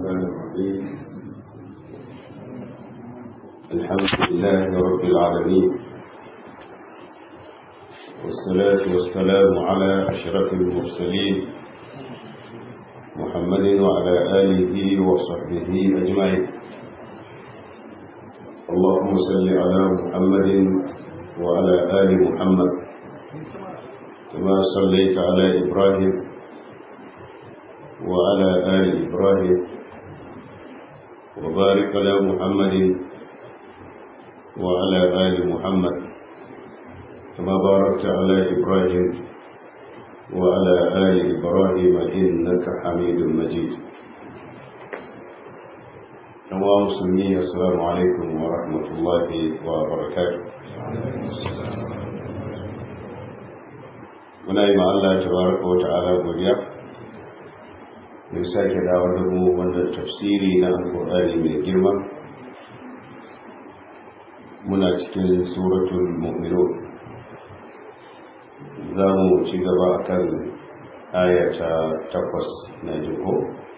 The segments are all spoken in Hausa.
الرحمن الرحيم الحمد لله رب العالمين والصلاة والسلام على أشرف المرسلين محمد وعلى آله وصحبه أجمعين اللهم صل على محمد وعلى آل محمد كما صليت على إبراهيم وعلى آل إبراهيم وبارك على محمد وعلى آل محمد كما باركت على إبراهيم وعلى آل إبراهيم إنك حميد مجيد أيها المسلمين السلام عليكم ورحمة الله وبركاته muna yi ma Allah tabaraka wa ta'ala godiya mai sake dawo da mu wannan tafsiri na alƙur'ani mai girma muna cikin suratul mu'minun za mu ci gaba akan aya ta 8 na jiko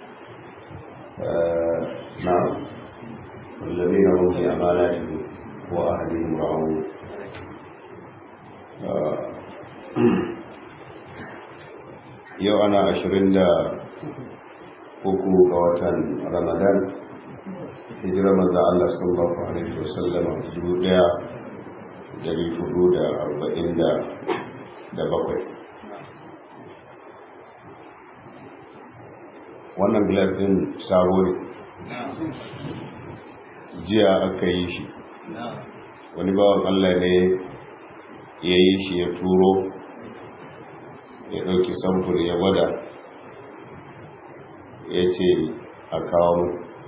na والذين هم في أماناتهم وأهلهم راعون yau ana 23 ga watan Ramadan hijira manzo Allah sallallahu alaihi wasallam 1447 wannan glass din sabo ne jiya aka yi shi wani bawan Allah ne ya yi shi ya turo ya ɗauki samfur ya gwada ya ce a kawo mu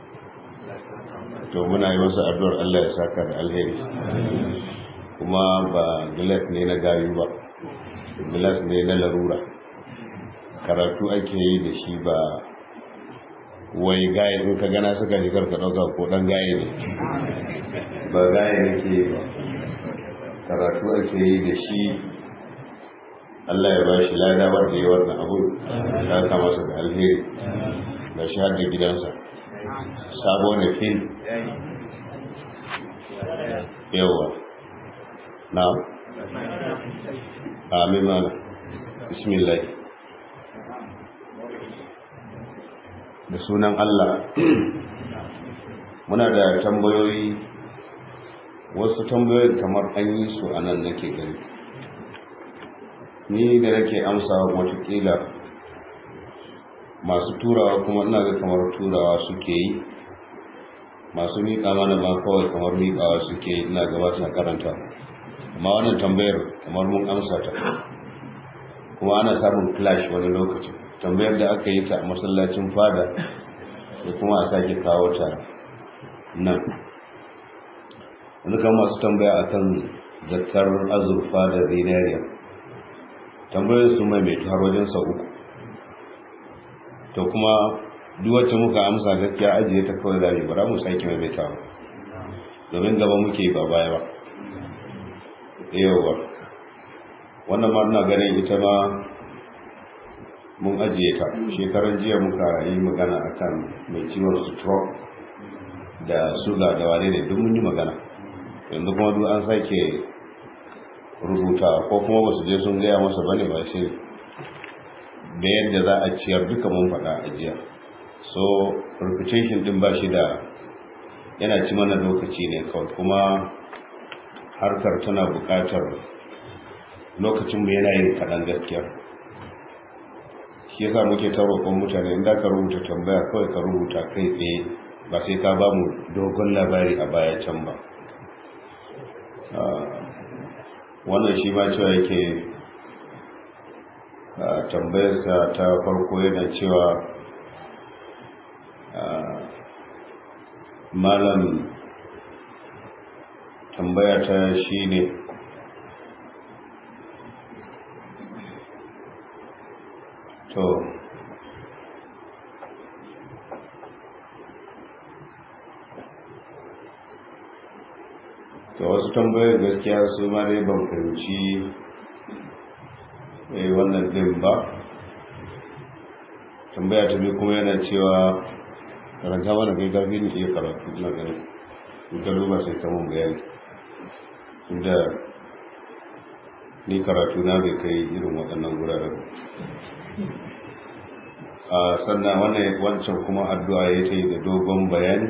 to muna yi masa addu'ar Allah ya saka da alheri kuma ba gilas ne na gayu ba gilas ne na larura karatu ake yi da shi ba wai gaye in ka gana suka ji karka ɗauka ko ɗan gaye ne ba gaye ne ke ba karatu ake yi da shi Allah ya bashi lada bar da yawar na abu ya kama masa da alheri da shi har da gidansa sabo ne fil yawa na amin mana bismillah da sunan Allah muna da tambayoyi wasu tambayoyin kamar an yi su a nan nake gani ni da nake amsa watakila masu turawa kuma ina ga kamar turawa suke yi masu miƙa mana ba kawai kamar miƙawa suke yi ina gabata karanta amma wannan tambayar kamar mun amsa ta kuma ana samun clash wani lokaci tambayar da aka yi ta a masallacin fada da kuma a sake kawo ta nan wani kan masu tambaya akan zakar azurfa da zinariya tambayoyin su mai har wajen sau uku to kuma duwacce muka amsa gaskiya ajiye ta kawai zane bara mu sake mai ba domin gaba muke ba baya ba yawa wannan ma ina ganin ita ma mun ajiye ta shekaran jiya muka yi magana akan mai ciwon stroke da suga da wane ne duk mun yi magana yanzu kuma duk an sake rubuta ko kuma ba su je sun gaya masa bane ba shi da yadda za a ciyar duka mun faɗa a jiya so reputation din ba shi da yana ci mana lokaci ne kawai kuma harkar tana buƙatar lokacin mu yana yin kaɗan gaskiya shi yasa muke ta roƙon mutane inda ka rubuta tambaya kawai ka rubuta kai tsaye ba sai ka ba mu dogon labari a baya can ba wannan shi ma cewa yake tambayarsa ta farko yana cewa malam tambaya ta shi ne to wasu tambayar gaskiya su ma dai ban fahimci wannan din ba tambaya ta biyu kuma yana cewa karanta mana kai karfi ne iya karatu ina ganin in ka duba sai ka mun bayani inda ni karatu na bai kai irin waɗannan guraren sannan wannan wancan kuma addu'a ya ta yi da dogon bayani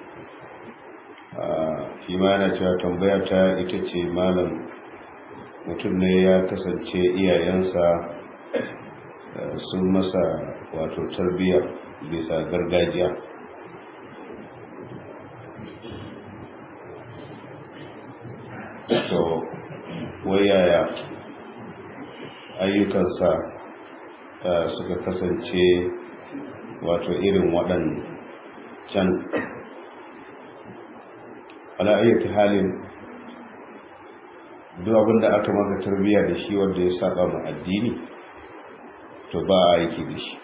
shi ma yana cewa tambaya ta ita ce malam mutum ne ya kasance iyayensa sun masa wato tarbiyya bisa gargajiya to wayaya ayyukansa suka kasance wato irin waɗancan ala ayyati halin duk abinda aka maka tarbiyya da shi wanda ya saba ma addini to ba a aiki da shi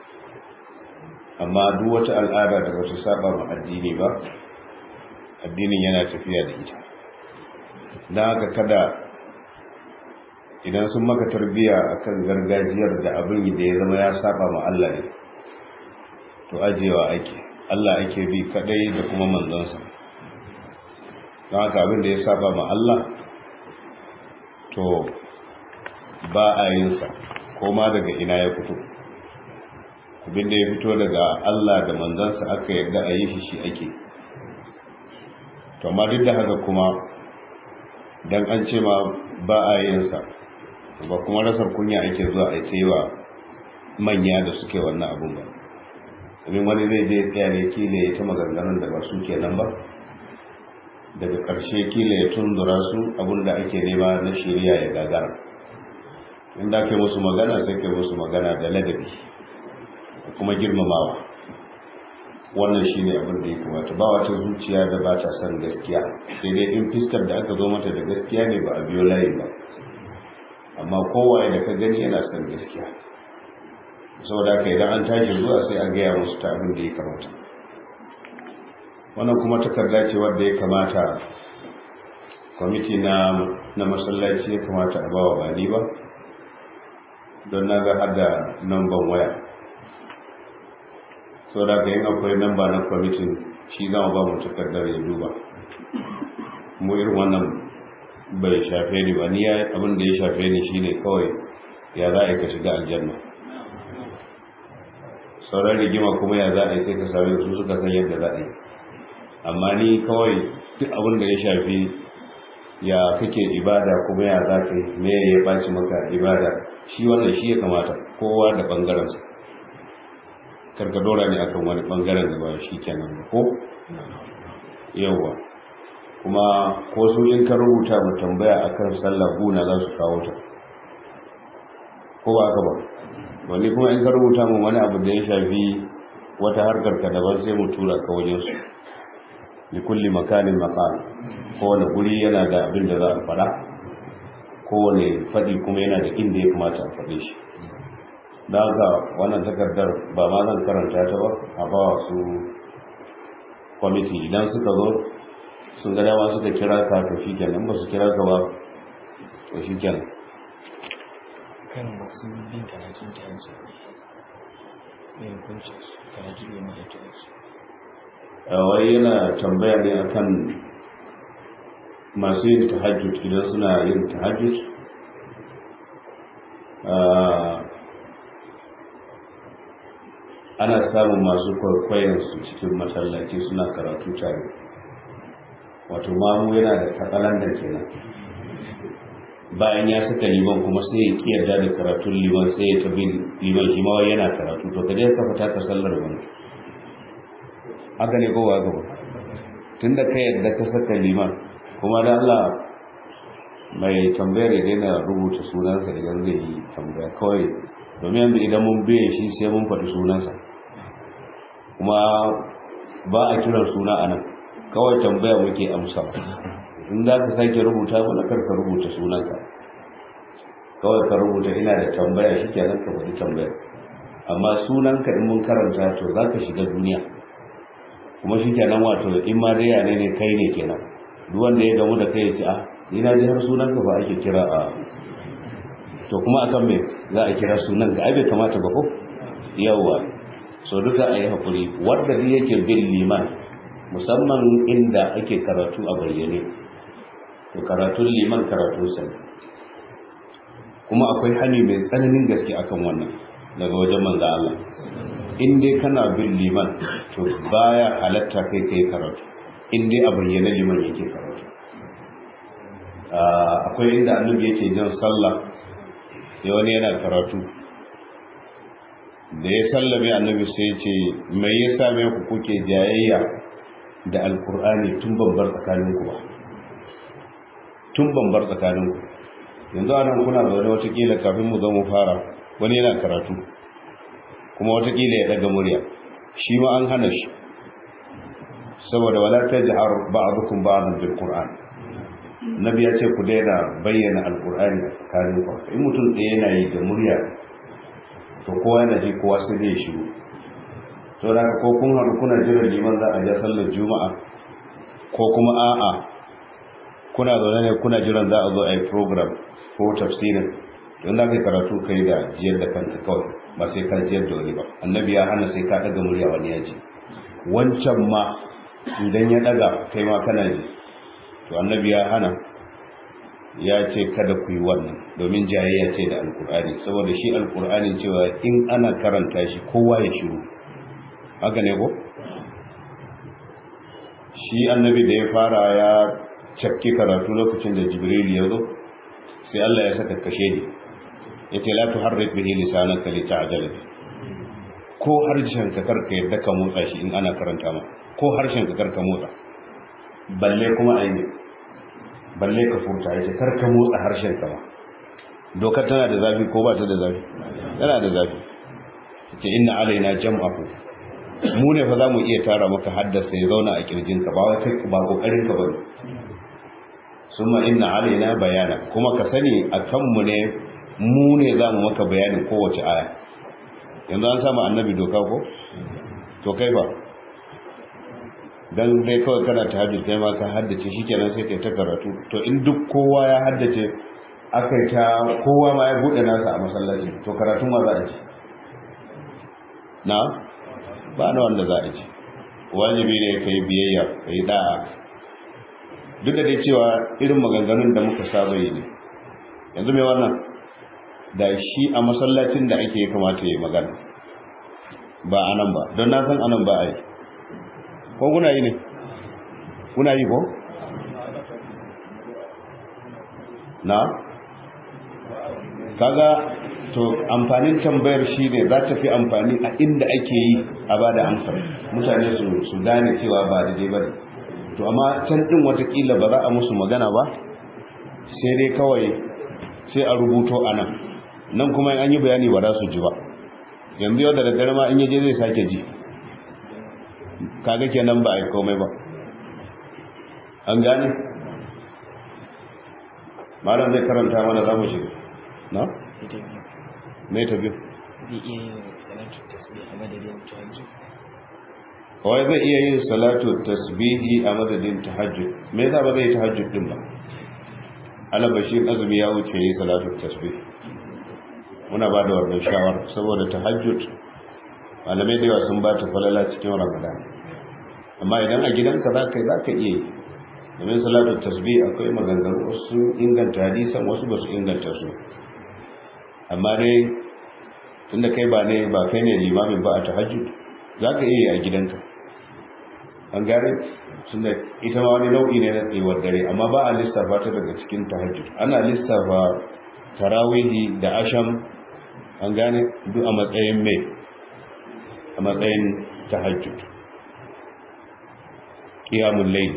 amma duk wata al'ada da bata saba ma addini ba addinin yana tafiya da ita don haka kada idan sun maka tarbiyya akan gargajiyar da abin da ya zama ya saba ma Allah ne to ajewa ake Allah ake bi kadai da kuma manzonsa don haka abin da ya saba ma Allah to ba a yin sa ko ma daga ina ya fito abin da ya fito daga Allah da manzonsa aka yarda a yi shi ake to amma duk da haka kuma dan an ce ma ba a yin sa ba kuma rasar kunya ake zuwa a yi wa manya da suke wannan abun ba domin wani zai je tsaya ne kila ya ta maganganun da ba su kenan ba daga ƙarshe kila ya tundura su abun da ake nema na shiriya ya gagara inda ake musu magana sai ke musu magana da ladabi da kuma girmamawa wannan shi ne abin da ya kamata ba wata zuciya da ba ta son gaskiya sai dai in fiskar da aka zo mata da gaskiya ne ba a biyo layi ba amma kowaye da ka gani yana son gaskiya saboda haka idan an tashi zuwa sai a gaya musu ta abin da ya kamata wannan kuma takarda ce wadda ya kamata kwamiti na masallaci ya kamata a bawa bani ba don na ga hada namban waya saboda haka yin akwai namba na kwamitin shi zama ba mu takardar ya duba mu irin wannan bai shafe ni ba ni abin da ya shafe ni shine kawai ya za a yi ka shiga aljanna sauran rigima kuma ya za a yi sai ka same su suka san yadda za a yi amma ni kawai duk abin da ya shafi ya kake ibada kuma ya za ka yi me ya baci maka ibada shi wannan shi ya kamata kowa da bangarensa karka dora ne akan wani bangaren da ba shi kenan ko yawa kuma ko su in ka rubuta mu tambaya akan sallah guna za su kawo ta ko ba haka ba wani kuma in ka rubuta mu wani abu da ya shafi wata harkar ka daban sai mu tura ka wajen su li kulli makanin maqam kowane guri yana da abin da za a fada kowane fadi kuma yana da inda ya kamata a fade shi da haka wannan takardar ba ma zan karanta ta ba a ba su kwamiti idan suka zo sun ga dama suka kira ka to shi kenan ba su kira ka ba to shi kenan kan masu bin karatun ta yanzu ne hukuncin karatu ne mai ta yanzu wai yana tambaya ne akan masu yin tahajjud idan suna yin tahajjud ana samun masu kwaikwayon su cikin masallaci suna karatu tare wato mamu yana da katsalandan kenan bayan ya saka liman kuma sai ya kiyarda da karatun liman sai ya tabi liman shi ma yana karatu to kaje ka fita ka sallar wani haka ne kowa gaba tunda kai yadda ka saka liman kuma da Allah mai tambayar ya daina rubuta sunansa idan zai yi tambaya kawai domin yanzu idan mun biye shi sai mun faɗi sunansa kuma ba a kiran suna a nan kawai tambaya muke amsa in za ka sake rubuta mana karka rubuta sunanka kawai ka rubuta ina da tambaya shi kenan ka faɗi tambayar amma sunanka in mun karanta to za ka shiga duniya kuma shi kenan wato in ma dai yane ne kai ne kenan duk wanda ya gamu da kai ya ce a ina ji har sunanka ba ake kira a to kuma akan me za a kira sunanka ai bai kamata ba ko yawwa so duka a yi haƙuri. Wanda duk yake bin liman musamman inda ake karatu a bayyane, to karatun liman karatun sa, kuma akwai hani mai tsananin gaske akan wannan daga wajen manzo Allah. In dai kana bin liman to baya halatta kai karatu, in dai a bayyane liman yake karatu. Akwai inda annabi yake jan sallah sai wani yana karatu, da ya sallame annabi sai ya ce mai ya same ku kuke jayayya da alkur'ani tun bambar tsakaninku ba, tun bambar tsakaninku. Yanzu a nan kuna zaune watakila kafin mu zo mu fara wani yana karatu kuma watakila ya daga murya, shi ma an hana shi saboda wala tajhar ba'dukum ba'dan bil qur'an. Nabi ya ce ku daina bayyana alkur'ani a tsakaninku. In mutum ɗaya yana yi da murya to kowa yana ji, kowa sai zai shiru. To da ko kun haɗu kuna jiran liman za a ja sallar juma'a, ko kuma a'a kuna zaune ne kuna jiran za a zo a yi program ko tafsirin, don da kai karatu kai da jiyar da kanka kawai, ba sai ka jiyar da wani ba. Annabi ya hana sai ka ɗaga murya wani ya ji. Wancan ma idan ya ɗaga kai ma kana ji, to annabi ya hana, ya ce kada ku yi wannan, domin jayayya ce da alkur'ani, saboda shi alkur'ani cewa in ana karanta shi kowa ya shiru. Haka ne ko? Shi annabi da ya fara ya cakki karatu lokacin da Jibril ya zo, sai Allah ya saka kashe ni, ya ce la tuharrik bihi lisanaka lita'jala bi. Ko harshen ka karka yadda ka motsa shi in ana karanta ma, ko harshen ka karka motsa, balle kuma aini, balle ka furta, ya ce karka motsa harshen ka ma. Dokar tana da zafi ko ba ta da zafi? Tana da zafi. Ya ce inna alaina jam'ahu, mu ne fa za mu iya tara maka haddasa ya zauna a kirjinka, ba wai kai ba kokarin ka bane. Summa inna alaina bayana, kuma ka sani akan mu ne, mu ne za mu maka bayanin kowace aya. Yanzu an samu annabi doka ko? To kai ba dan dai kawai kana tahajjud kai ma ka haddace shikenan sai kai ta karatu. To in duk kowa ya haddace, akai ta kowa ma ya bude nasa a masallaci, to karatun ma za a ji na ba na wanda za a ji. Wajibi ne ka yi biyayya, ka yi da'a, duk da dai cewa irin maganganun da muka saba yi ne. Yanzu mai wannan da shi a masallacin da ake kamata ya yi magana, ba a nan ba, don na san anan ba a yi. Ko kuna yi ne? Kuna yi ko? Na? Kaga to amfanin tambayar shi ne za ta fi amfani a inda ake yi a ba da amsar, mutane su gane cewa ba da dai ba ne. To amma can ɗin watakila ba za a musu magana ba, sai dai kawai sai a rubuto a nan, nan kuma an yi bayani ba za su ji ba. Yanzu yau da daddare ma in yaje zai sake ji, kaga kenan ba a yi komai ba. An gane? Malam zai karanta mana za mu shiga na? Me ta biyu? Kawai zai iya yin salatu tasbihi a madadin tahajjud. Me yasa ba zai yi tahajjud din ba? Alabashin azumi ya wuce yi salatu tasbih. Muna ba da wannan shawara saboda tahajjud malamai da yawa sun ba ta falala cikin Ramadan. Amma idan a gidanka za ka iya yi. Domin salatu tasbih akwai maganganu, wasu inganta hadisan, wasu ba su inganta su. Amma dai tunda kai ba kai ne limamin ba a tahajjud, za ka iya yi a gidanka. An gane tunda ita ma wani nau'i ne na tsayuwar dare, amma ba a lissafa ta daga cikin tahajjud. Ana lissafa tarawihi da asham, an gane, duk a matsayin mai, a matsayin tahajjud, qiyamul layl.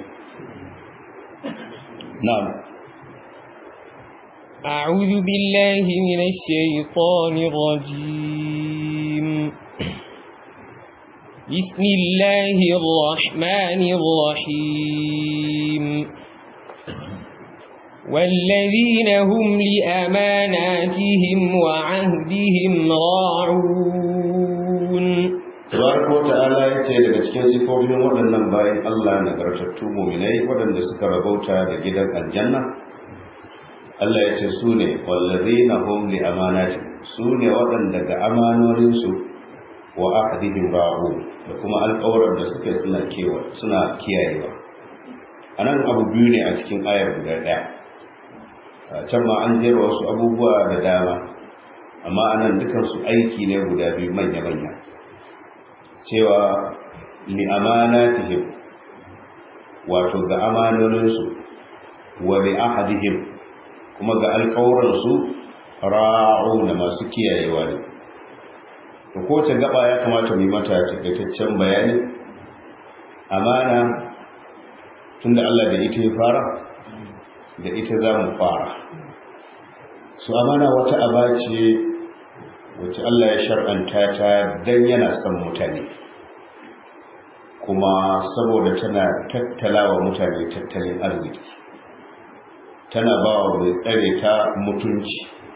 na'am. أعوذ بالله من الشيطان الرجيم. بسم الله الرحمن الرحيم. والذين هم لأماناتهم وعهدهم راعون. Tabaraka wa ta'ala yace daga cikin sifofin waɗannan bayan Allah nagartattu mu'minai waɗanda suka rabauta da gidan aljanna, Allah ya ce su ne wallazina hum li amanati, su ne waɗanda ga amanoninsu wa ahdihim ra'u da kuma alƙawarin da suke suna kiyayewa. Anan abu biyu ne a cikin ayar guda ɗaya. Can ma an jera wasu abubuwa da dama, amma anan dukansu aiki ne guda biyu manya-manya. Cewa li amanatihim, wato ga amanoninsu, wa bi ahadihim, kuma ga alƙawarinsu ra'u da masu kiyayewa ne. To kowace gaba ya kamata mu yi mata takaitaccen bayani. Amana, tunda Allah da ita ya fara, da ita za mu fara. Su amana wata aba ce wacce Allah ya shar'anta ta dan yana son mutane, kuma saboda tana tattalawa mutane tattalin arziki, tana ba wa mai tsare ta mutunci,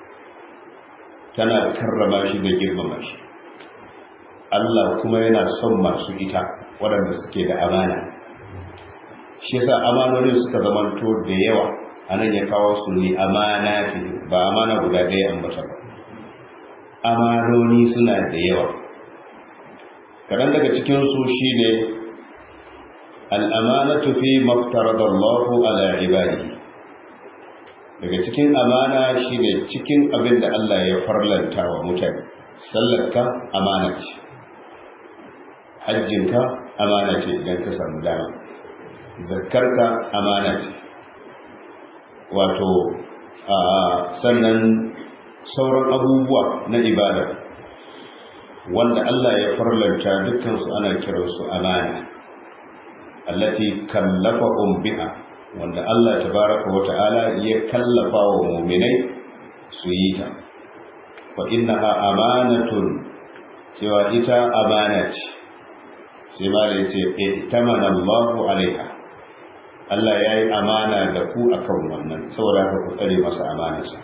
tana karrama shi da girmama shi. Allah kuma yana son masu ita waɗanda suke da amana. Shi yasa amanonin suka zamanto da yawa. Anan ya kawo su ne amana fi, ba amana guda ɗaya ambata ba. Amanoni suna da yawa. Kaɗan daga cikinsu shi ne al'amanatu fi maftaradallahu ala ibadihi. Daga cikin amana shi ne cikin abin da Allah ya farlanta wa mutane. Sallarka amana ce, hajjinka amana ce idan ka samu dama, zakkarka amana ce, wato sannan sauran abubuwa na ibada wanda Allah ya farlanta dukkansu ana kiransu amana, allati kallafahum biha, wanda Allah tabaraka wa ta'ala ya kallafa wa mu'minai su yi ta. Fa innaha amanatun, cewa ita amana ce. Sai ma da yace ihtamana Allahu alaiha, Allah ya yi amana da ku akan wannan, saboda haka ku tsare masa amanarsa.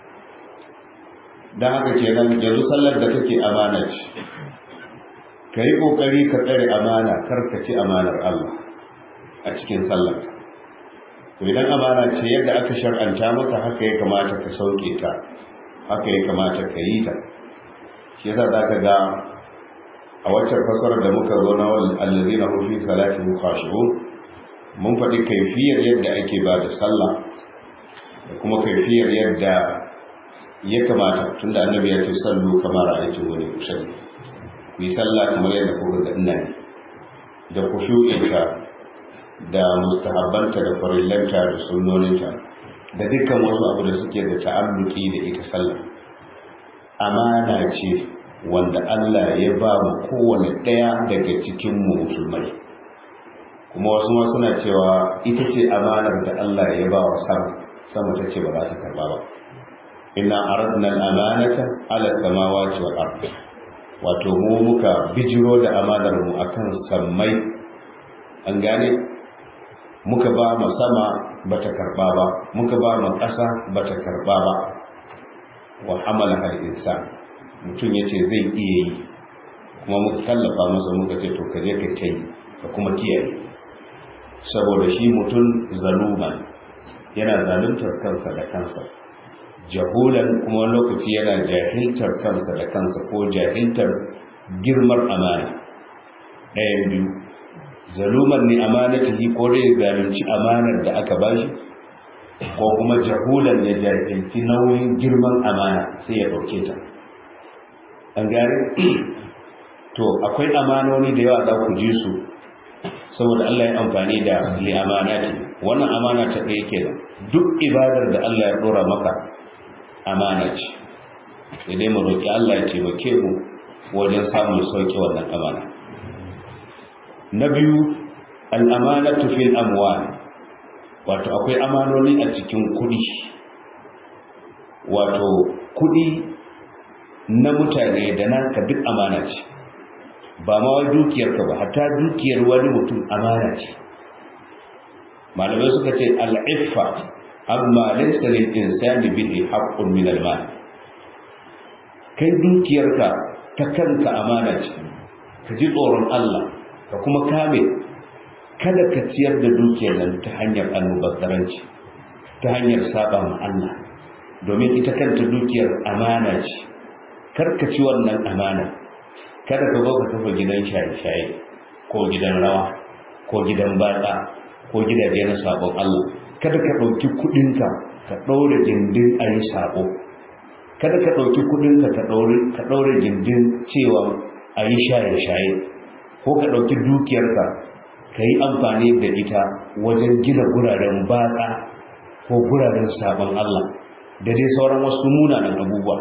Dan haka kenan yanzu sallar da kake amana ce, ka yi ƙoƙari ka tsare amana, kar ka ci amanar Allah a cikin sallar. To idan amana ce yadda aka shar'anta maka, haka ya kamata ka sauke ta, haka ya kamata ka yi ta. Shi yasa za ka ga a waccan fasarar da muka zo na allazina hum fi salatihim khashi'un, mun faɗi kaifiyar yadda ake ba da sallah da kuma kaifiyar yadda ya kamata, tunda annabi ya ce sallu kamar ra'aytum wani usalli, ku yi sallah kamar yadda kuka ga ina ne, da khushu'inta da mustahabbanta da farillanta da sunnoninta da dukkan wasu abu da suke da ta'alluki da ita sallah. Amana ce wanda Allah ya ba mu kowane ɗaya daga cikin mu musulmai, kuma wasu ma suna cewa ita ce amanar da Allah ya ba wa sama ta ce ba za ta karba ba. Inna aradna al-amanata ala samawati wal ard, wato mu muka bijiro da amanar mu akan sammai, an gane, muka ba mu sama bata karba ba, muka ba mu ƙasa bata karba ba. Wa hamala al-insan, mutum yace zai iya yi, kuma muka kallafa masa muka ce to kaje ka kai ka kuma kiyaye, saboda shi mutum zaluman yana zaluntar kansa da kansa, jahulan kuma lokaci yana jahiltar kansa da kansa ko jahiltar girmar amana. ɗayan biyu, zaluman ni amanatihi, ko dai zalunci amanar da aka bashi, ko kuma jahulan ya jahilci nauyin girman amana sai ya ɗauke ta. An gane? To akwai amanoni da yawa za ku ji su, saboda Allah ya amfani da li amanati. Wannan amana ta ɗaya kenan, duk ibadar da Allah ya ɗora maka amana ce, sai dai mu roƙi Allah ya taimake mu wajen samun sauƙi wannan amana. Na biyu, al'amanatu fil amwal, wato akwai amanoni a cikin kuɗi, wato kuɗi na mutane da naka duk amana ce, ba ma wai dukiyarka ba, hatta dukiyar wani mutum amana ce. Malamai suka ce al'iffa amma laysa lil insani bihi haqqun min al-mal, kai dukiyarka ta kanka amana ce, ka ji tsoron Allah ka kuma kame, kada ka ciyar da dukiyar nan ta hanyar almubazzaranci, ta hanyar saba ma Allah, domin ita kanta dukiyar amana ce. Karka ci wannan amana, kada ka zo ka kafa gidan shaye-shaye ko gidan rawa ko gidan batsa ko gidaje na sabon Allah. Kada ka ɗauki kuɗinka ka ɗaure gindin a yi sabo. Kada ka ɗauki kuɗinka ka ɗaure gindin cewa a yi shaye-shaye, ko ka ɗauki dukiyarka ka yi amfani da ita wajen gina guraren batsa ko guraren sabon Allah da dai sauran wasu munanan abubuwa.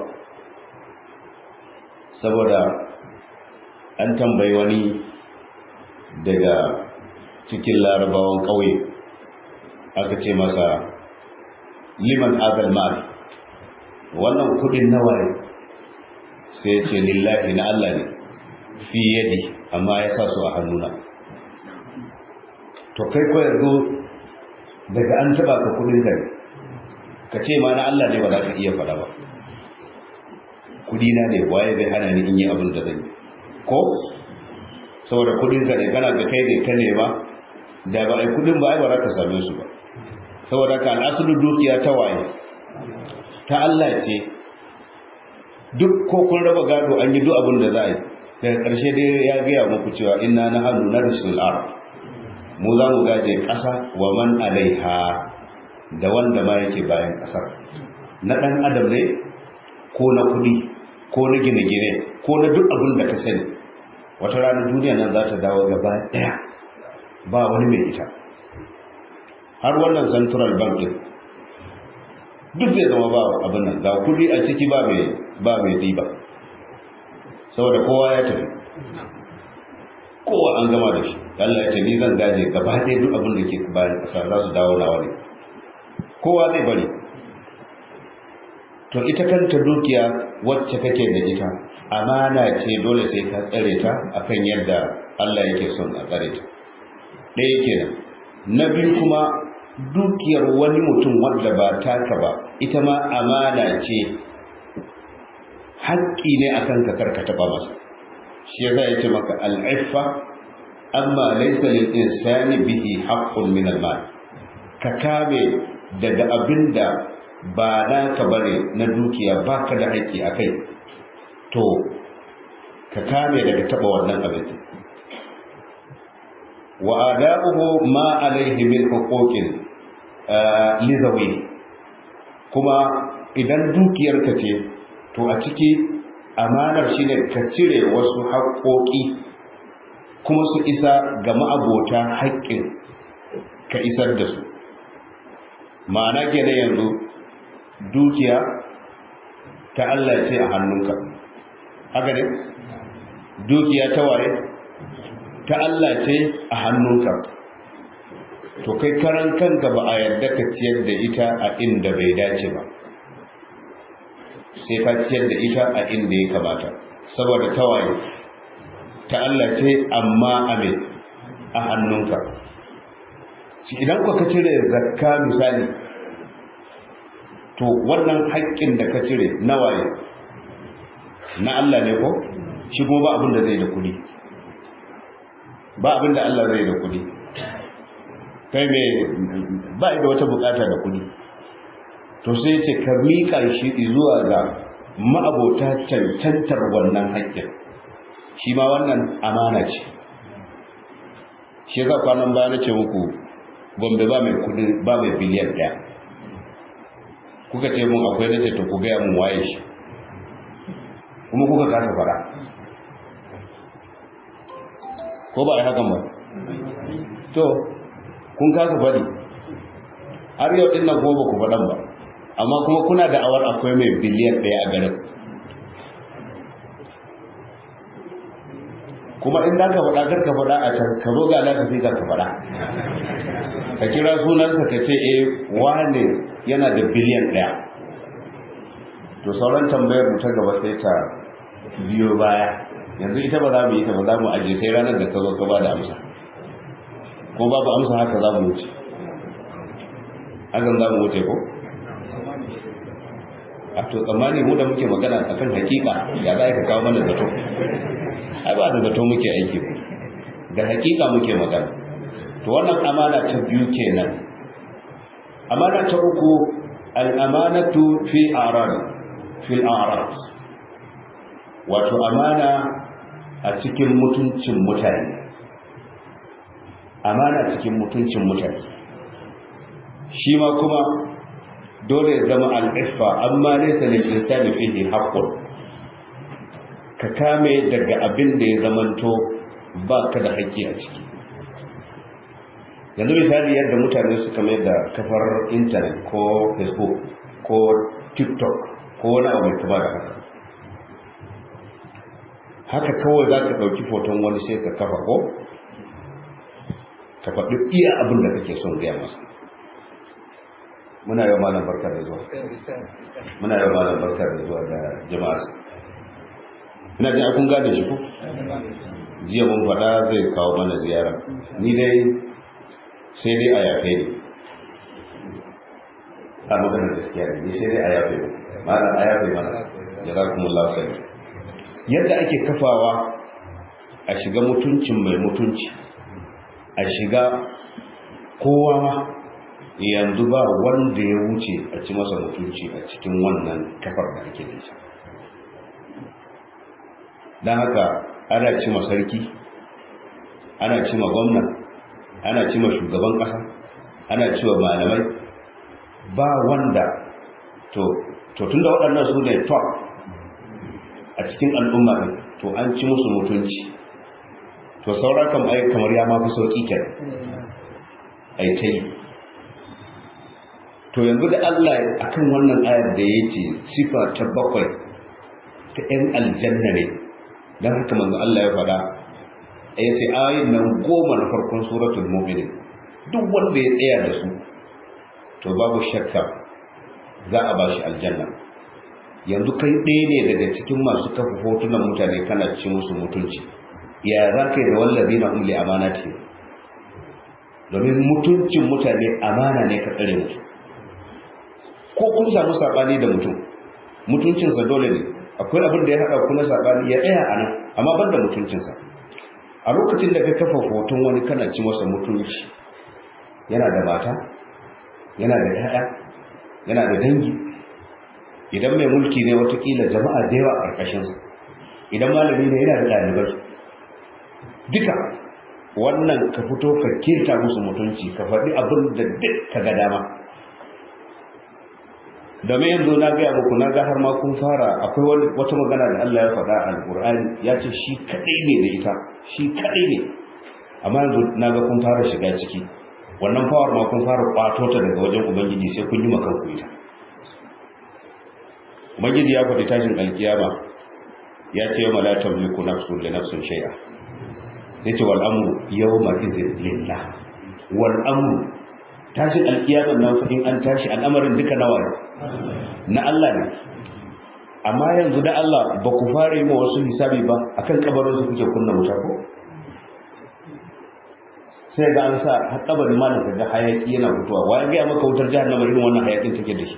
Saboda an tambayi wani daga cikin larabawan ƙauye, aka ce masa liman azal mal, wannan kudin nawa ne? Sai ce lillahi, na Allah ne, fi yadi, amma ya sa su a hannuna. To kai ko yanzu daga an taba ka kudin ka ce ma na Allah ne, ba za ka iya fada ba. Kudina ne, waye zai hana ni in yi abin da zan yi ko? Saboda kudinka ne, kana ga kai ne ka nema, da ba ai kudin ba ai ba za ka same su ba. Saboda ka al'asulu dukiya ta waye? Ta Allah ce. Duk ko kun raba gado an yi duk abin da za a yi, daga ƙarshe dai ya gaya muku cewa inna nahnu narisul ard, mu za mu gaje ƙasa wa man alaiha, da wanda ma yake bayan ƙasar, na ɗan adam ne ko na kuɗi ko na gine-gine ko na duk abin da ka sani. Wata rana duniya nan za ta dawo gaba ɗaya ba wani mai ita. Har wannan central bank din duk zai zama ba abin nan, ga kuɗi a ciki ba mai riba, saboda kowa ya tafi, kowa an gama da shi. Allah ya ce ni zan gaje gaba ɗaya duk abin da ke bayan ƙasa za su dawo nawa ne, kowa zai bari. To ita kanta dukiya wacce kake da ita amana ce, dole sai ka tsare ta akan yadda Allah yake son a tsare ta. Ɗaya kenan. Na biyu kuma dukiyar wani mutum wanda ba taka ba, ita ma amana ce, haƙƙi ne akan ka karka taɓa masa. Shi yasa yace maka al-iffa amma laysa lil insani bihi haqqun min al-mal, ka kame daga abinda ba naka bane na dukiya, baka da haƙƙi akai, to ka kame daga taɓa wannan abin. wa adabuhu ma alaihi min huquqin lizawi, kuma idan dukiyarka ce to a ciki amanar shine ka cire wasu haƙoƙi kuma su isa ga ma'abota haƙƙin, ka isar da su. Ma'ana kenan yanzu dukiya ta Allah ce a hannunka, haka ne? Dukiya ta waye? Ta Allah ce a hannunka. To kai karan kanka ba a yarda ka ciyar da ita a inda bai dace ba, sai ka ciyar da ita a inda ya kamata, saboda ta waye? Ta Allah ce amma a hannunka. Idan ka cire zakka misali, to wannan haƙƙin da ka cire na waye? Na Allah ne ko? Shi kuma ba abin da zai da kuɗi, ba abin da Allah zai da kuɗi. Kai mai ba da wata bukata da kuɗi, to sai ce ka miƙa shi zuwa ga ma'abota cancantar wannan haƙƙin. Shi ma wannan amana ce. Shi yasa kwanan baya na ce muku Gombe ba mai kudi, ba mai biliyan 1. Kuka ce mun akwai, nace to ku gaya mun waye shi, kuma kuka kasa fara, ko ba a yi hakan ba? To kun kasa fari har yau din nan kuma ba ku faɗan ba, amma kuma kuna da awar akwai mai biliyan 1 a garin. Kuma in da ka faɗa kar ka faɗa a can, ka zo ga lafi ka faɗa, ka kira sunansa ka ce wane yana da biliyan 1. To sauran tambayar mu ta gaba sai ta biyo baya. Yanzu ita ba za mu yi ta, ba za mu ajiye sai ranar da ka zo ka ba da amsa, ko babu amsa haka za mu wuce, hakan za mu wuce ko? A to tsammani mu da muke magana akan hakika, ya za ka kawo mana zato? Ai ba da zato muke aiki ba, da hakika muke magana. To wannan amana ta biyu kenan. Amana ta uku, al-amanatu fil a'rad, wato amana a cikin mutuncin mutane, amana cikin mutuncin mutane, shi ma kuma dole ya zama al'iffa, amma laysa lil insani fihi haqqun, ka kame daga abin da ya zamanto ba ka da haƙƙi a ciki. Yanzu misali yadda mutane suka mai da kafar intanet ko facebook ko tiktok ko wani abu mai kama da haka kawai za ka ɗauki foton wani sai ka kafa ko ka faɗi iya abin da kake son gaya masa. Muna yau malam barka da zuwa, muna yau malam barka da zuwa da jama'a. Ina jin kun gane shi ko jiya mun faɗa zai kawo mana ziyara, ni dai sai dai a yafe ne a maganar gaskiya ne, sai dai a yafe ne malam, a yafe mana jazakumullahu khair. Yadda ake kafawa a shiga mutuncin mai mutunci, a shiga kowa ma, yanzu ba wanda ya wuce a ci masa mutunci a cikin wannan kafar da ake da shi. don haka ana ci ma sarki, ana ci ma gwamna, ana ci ma shugaban kasa, ana ci wa malamai, ba wanda to tunda waɗannan su ne top a cikin al'umma ne, to an ci musu mutunci, to saura kam ai kamar ya ma fi sauki kenan ai ta yi. To yanzu da Allah akan wannan ayar da yake sifa ta 7 ta 'yan aljanna ne, dan haka manzo Allah ya faɗa ya ce ayin nan 10 na farkon suratul mu'minin duk wanda ya tsaya da su to babu shakka za a bashi aljanna. Yanzu kai ɗaya ne daga cikin masu kafa hotunan mutane kana ci musu mutunci, ya za ka yi da wallazi na umli amanati, domin mutuncin mutane amana ne ka tsare musu. Ko kun samu saɓani da mutum, mutuncinsa dole ne, akwai abin da ya haɗa ku na saɓani ya tsaya a nan, amma ban da mutuncinsa. A lokacin da ka kafa hoton wani kana ci masa mutunci, yana da mata, yana da 'ya'ya, yana da dangi, idan mai mulki ne watakila jama'a da yawa a ƙarƙashinsa, idan malami ne yana da ɗalibai, duka wannan ka fito ka kirta musu mutunci, ka faɗi abin da duk ka ga dama. domin yanzu na gaya muku, na ga har ma kun fara, akwai wata magana da Allah ya faɗa a Al-Qur'ani, ya ce shi kaɗai ne da ita, shi kaɗai ne, amma yanzu na ga kun fara shiga ciki, wannan fawar ma kun fara ƙwato ta daga wajen Ubangiji, sai kun yi makanku ita. Ubangiji ya faɗi tashin alkiyama, ya ce yawma la tamliku nafsun li nafsin shay'a, yace wal amru yawma idhin lillah, wal amru tashin alkiyaman nan fa in an tashi al'amarin duka nawa ne, na Allah ne. Amma yanzu da Allah ba ku fara yi ma wasu hisabi ba, akan kabarin su kuke kunna wuta ko? Sai ga an sa har kabarin ma da ga hayaki yana fitowa, waye ga maka wutar jahannama irin wannan hayakin take da shi?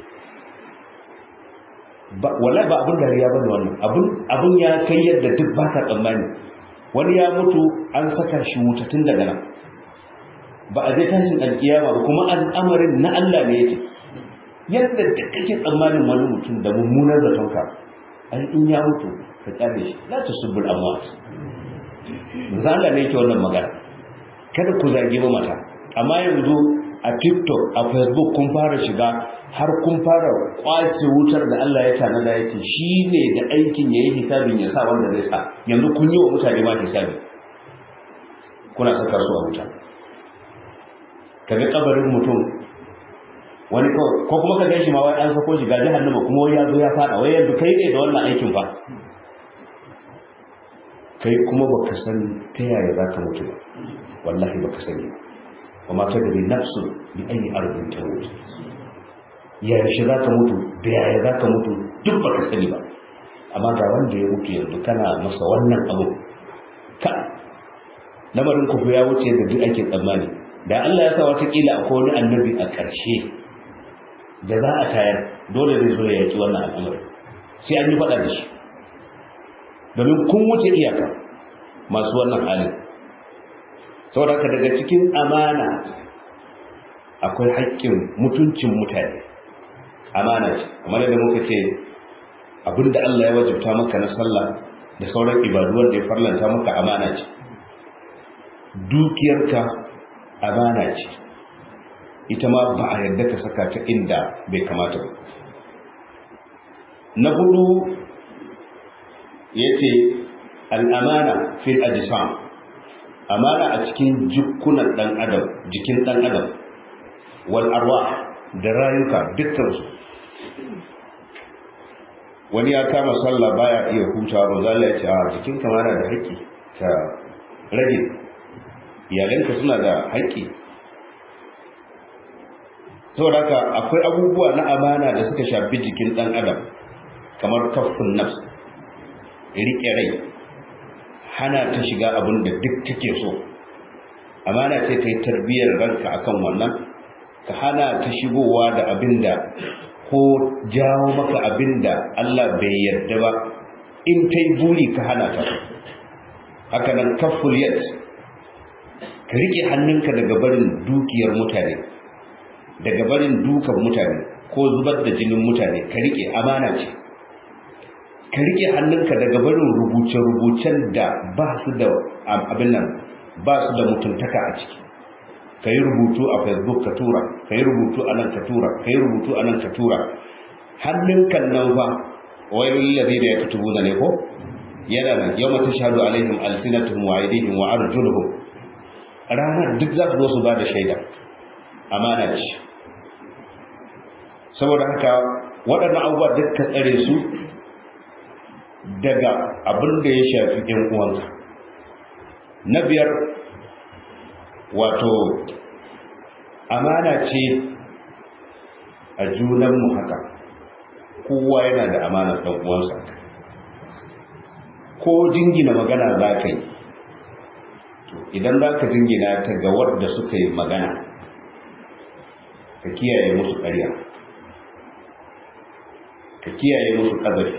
Wallahi ba abin dariya bane wannan, abin ya kai yadda duk ba ka tsammani. Wani ya mutu an saka shi wuta tun daga nan, ba a zai tashin alkiyama ba, kuma al'amarin na Allah ne yake. Yadda da kake tsammanin wani mutum da mummunar zaton ka, ai in ya mutu ka kyale shi, la tusubbul amwat. Allah ne yake wannan magana, kada ku zagi ba mata. Amma yanzu a TikTok, a Facebook kun fara shiga, har kun fara kwace wutar da Allah ya tanada, yake shi ne da aikin yayi hisabin ya sa wanda zai sa. Yanzu kun yi wa mutane ma hisabi, kuna saka su a wuta. Kaga kabarin mutum wani ko kuma ka ganshi ma wai an sako shi ga jahannama, kuma wai ya zo ya fada, wai yanzu kai ne da wannan aikin fa. Kai kuma baka san ta yaya zaka mutu ba, wallahi baka sani. wa ma tadri nafsu bi ayi ardin tamut, ya shi zaka mutu da yaya zaka mutu duk baka sani ba. Amma ga wanda ya mutu yanzu kana masa wannan abu, ka lamarin ku ya wuce da duk ake tsammani. Da Allah ya sa wata kila akwai wani annabi a ƙarshe da za a tayar, dole zai zo ya yaki wannan al'amari, sai an yi faɗa da shi, domin kun wuce iyaka masu wannan halin. Saboda haka daga cikin amana akwai haƙƙin mutuncin mutane, amana ce. Kamar da muka ce abinda Allah ya wajibta maka na sallah da sauran ibadu wanda ya farlanta maka amana ce, dukiyarka amana ce, ita ma ba a yarda ka saka ta inda bai kamata ba. Na hudu yace al'amana fil ajsam, amana a cikin jikunan dan adam, jikin dan adam, wal arwah, da rayuka dukkan su. Wani ya kama sallah baya iya hutawa, ba za Allah ya ce a jikin ka mana da haƙƙi ka rage, iyalanka suna da haƙƙi. Saboda haka akwai abubuwa na amana da suka shafi jikin dan adam, kamar kafin nafs, riƙe rai, hana ta shiga abin da duk take so. Amana ce kai tarbiyyar ranka akan wannan, ka hana ta shigowa da abin da ko jawo maka abin da Allah bai yarda ba, in ta yi buri ka hana ta. Haka nan kaful yad, ka riƙe hannunka daga barin dukiyar mutane, daga barin dukan mutane ko zubar da jinin mutane, ka riƙe, amana ce. Ka riƙe hannunka daga barin rubuce-rubucen da ba su da abin nan, ba su da mutuntaka a ciki. Ka yi rubutu a Facebook ka tura, ka yi rubutu a nan ka tura, ka yi rubutu a nan ka tura. Hannunka nan fa wailul ladina yaktubuna ne ko yana nan, yawma tashhadu alaihim alsinatuhum wa aydihim wa arjuluhum, ranar duk za su zo su ba da shaida. Amana ce. Saboda haka waɗannan abubuwa duk ka tsare su daga abin da ya shafi ɗan uwanka. Na biyar, wato amana ce a junanmu haka, kowa yana da amanar ɗan uwansa. Ko jingina magana za ka yi, idan za ka jingina ta ga wadda suka yi magana, ka kiyaye musu ƙarya, ka kiyaye musu ƙazafi,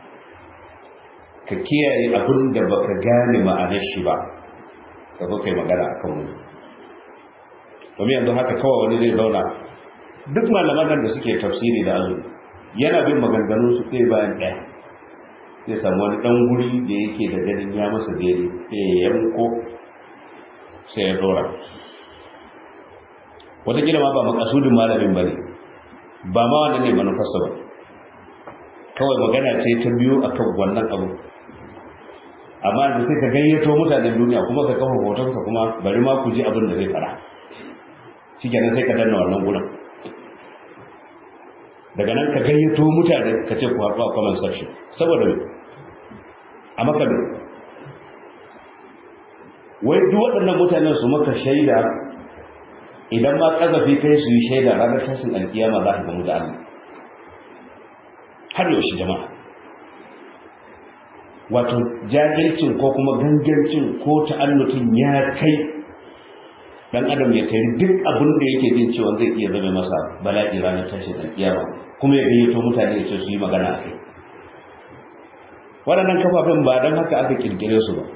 ka kiyaye abin da baka gane ma'anar shi ba, ka zo kai magana a kan wani. Domin yanzu haka kawai wani zai zauna, duk malaman nan da suke tafsiri da azumi yana bin maganganun su ɗaya bayan ɗaya, zai samu wani ɗan guri da yake da ganin ya masa daidai sai ya yanko sai ya dora. Wataƙila ma ba makasudin malamin ba ne, ba ma wannan ne manufarsa ba, kawai magana ce ta biyo akan wannan abu. Amma da sai ka gayyato mutanen duniya kuma ka kafa hotonsa, kuma bari ma ku ji abin da zai fara, shi kenan sai ka danna wannan gurin. Daga nan ka gayyato mutane ka ce ku haɗu a comment section, saboda a maka ne wai duk waɗannan mutanen su maka shaida, idan ma ƙazafi kai su yi shaida ranar tashin alkiyama za ka gamu da Allah. Har yaushe jama'a, wato jahilcin ko kuma gangancin ko ta'annutin ya kai dan adam ya kai duk abin da yake jin cewa zai iya zama masa bala'i ranar tashin alkiyama, kuma ya gayyato mutane ya ce su yi magana a kai. Waɗannan kafafen ba don haka aka kirkire su ba,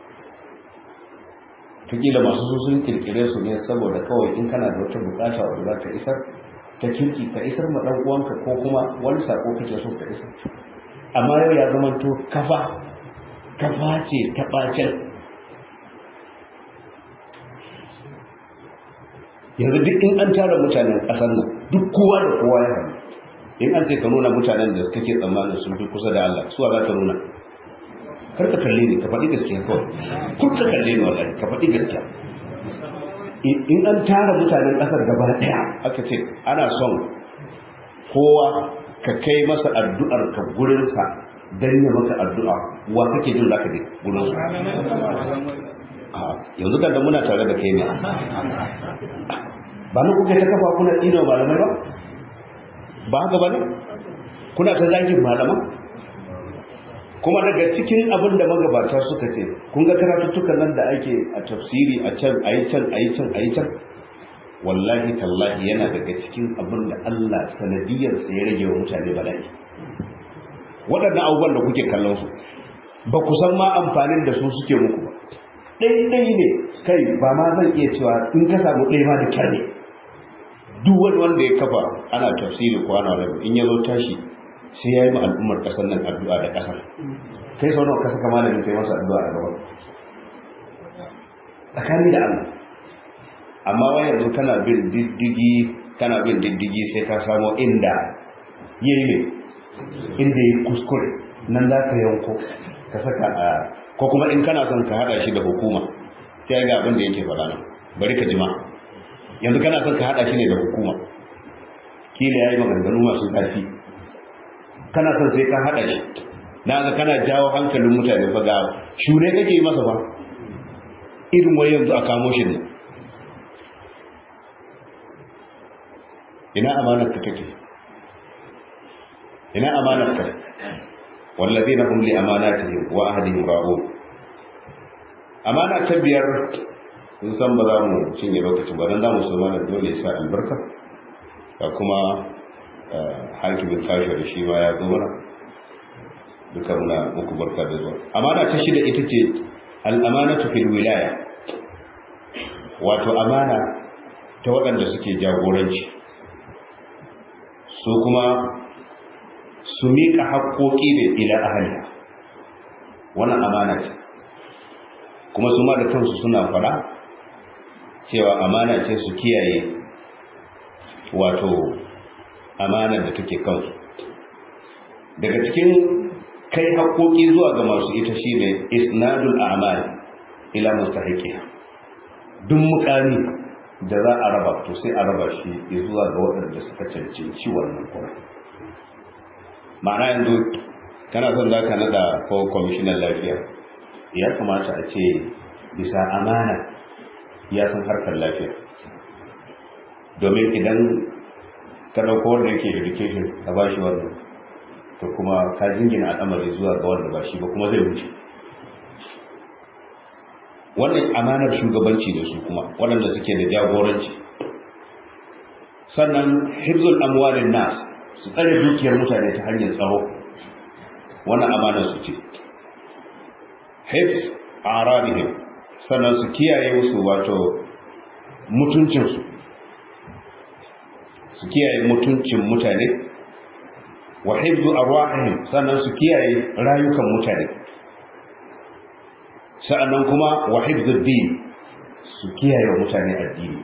takila masu sun kirkire su ne saboda kawai in kana da wata bukata wadda za ka isar ta kirki, ka isar ma ɗan uwanka, ko kuma wani sako kake so ka isar. Amma yau ya zama to kafa ce ta ɓacin. Yanzu duk in an tara mutanen ƙasar nan, duk kowa da kowa ya hannu, in an ce ka nuna mutanen da kake tsammanin sun fi kusa da Allah, suwa za ka nuna? Kar ka kalle ni, ka faɗi gaskiya kawai. Kun ka kalle ni wallahi, ka faɗi gaskiya. In an tara mutanen ƙasar gaba ɗaya aka ce ana son kowa ka kai masa addu'ar ka gurinsa don ya maka addu'a, wa kake jin zaka je gurinsa? Yanzu kan da muna tare da kai ne, ba na kuka ta kafa kuna tsino malamai ba? Ba haka ba ne? Kuna ta zagin malaman? Kuma daga cikin abin da magabata suka ce, kun ga karatuttukan nan da ake a tafsiri a can a yi can a yi can a yi can, wallahi tallahi yana daga cikin abin da Allah sanadiyarsa ya rage wa mutane bala'i. Waɗannan abubuwan da kuke kallon su ba ku san ma amfanin da su suke muku ba. Ɗai ne kai, ba ma zan iya cewa in ka samu ɗaya ma da kyar ne. Duk wani wanda ya kafa ana tafsiri ko ana wani in ya zo tashi sai ya yi ma al'ummar ƙasar nan addu'a da ƙasar. kai sau nawa ka saka malamin kai masa addu'a a gaban tsakani da Allah. Amma wai yanzu kana bin diddigi sai ka samu inda yayi ne, inda yayi kuskure nan za ka yanko ka saka a, ko kuma in kana son ka hada shi da hukuma sai ga abin da yake faɗa nan, bari ka jima. Yanzu kana son ka hada shi ne da hukuma, kila yayi maganganu masu ƙarfi, kana son sai ka hada shi, na ga kana jawo hankalin mutane fa ga shure kake yi masa ba irin wai yanzu a kamo shi ne. ina amanar ka take, ina amanar ka? wallazina hum li amanatihim wa ahdihim ra'un. Amana ta biyar, kun san ba za mu cinye lokacin ba dan za mu so mana dole sa albarka, da kuma hakimin tashi da shi ma ya zo mana, duka muna muku barka da zuwa. Amana ta shida ita ce al-amanatu fil wilaya, wato amana ta waɗanda suke jagoranci, su kuma su miƙa haƙoƙi da ila ahaliya. Wannan amana ce, kuma su ma da kansu suna fara cewa amana ce su kiyaye wato amana da take kansu. Daga cikin kai haƙoƙi zuwa ga masu ita shine isnadul a'mal ila mustahiqiha. Duk mukami da za a raba to sai a raba shi zuwa ga waɗanda suka cancanci wannan kuma. Ma'ana yanzu kana son za ka nada ko kwamishinan lafiya, ya kamata a ce bisa amana ya san harkar lafiya, domin idan ka ɗauko wanda yake education ka ba shi wannan, to kuma ka jingina al'amari zuwa ga wanda ba shi ba, kuma zai wuce. Wannan amanar shugabanci da su kuma waɗanda suke da jagoranci. Sannan hifzul amwalin nas, su tsare dukiyar mutane ta hanyar tsaro, wannan amanar su ce. Hifz aradihim, sannan su kiyaye musu wato mutuncinsu, su kiyaye mutuncin mutane. Wa hifzu arwahihim, sannan su kiyaye rayukan mutane. Sa'annan kuma wa hifzud din, su kiyaye mutane addini.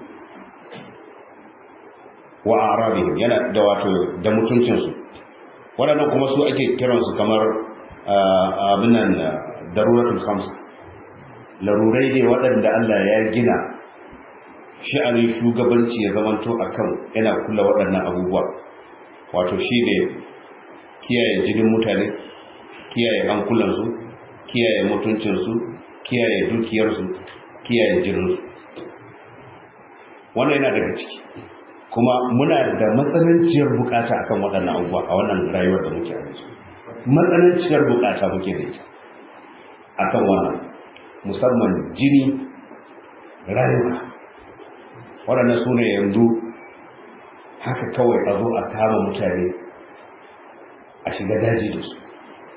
Wa arabihim, yana da wato da mutuncinsu. Waɗannan kuma su ake kiransu kamar abinan daruratul khams, larurai ne waɗanda Allah ya gina sha'anin shugabanci ya zamanto akan yana kula waɗannan abubuwa. Wato shi ne kiyaye jinin mutane, kiyaye hankulansu, kiyaye mutuncinsu, kiyaye dukiyarsu, kiyaye jininsu. Wannan yana daga ciki, kuma muna da matsananciyar bukata akan waɗannan abubuwa a wannan rayuwar da muke a yanzu. Matsananciyar bukata muke da ita akan wannan, musamman jini, rayuka. Waɗannan su ne yanzu haka kawai a zo a kama mutane a shiga daji da su,